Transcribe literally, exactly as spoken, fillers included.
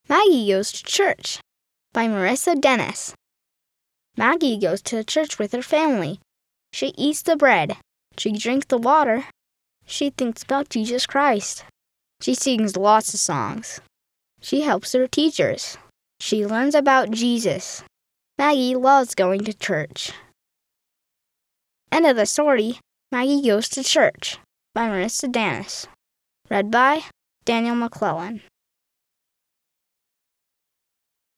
Maggie Goes to Church by Marissa Dennis. Maggie goes to church with her family. She eats the bread. She drinks the water. She thinks about Jesus Christ. She sings lots of songs. She helps her teachers. She learns about Jesus. Maggie loves going to church. End of the story. Maggie Goes to Church by Marissa Dennis. Read by Daniel McClellan.